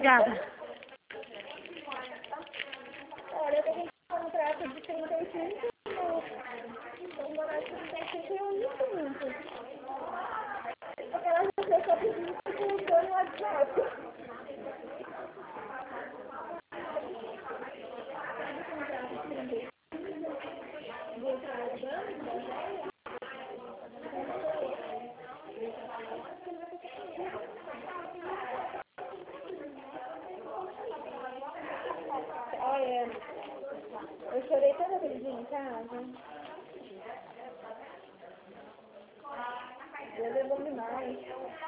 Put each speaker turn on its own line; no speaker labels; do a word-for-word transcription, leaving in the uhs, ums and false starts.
Obrigada.
Olha, eu tô com um contrato de trinta e cinco. Um contrato de trinta e cinco eu muito, muito. Aquelas pessoas que eu pedi que usou no WhatsApp. Olha, eu chorei toda vez em casa. Deus é bom demais.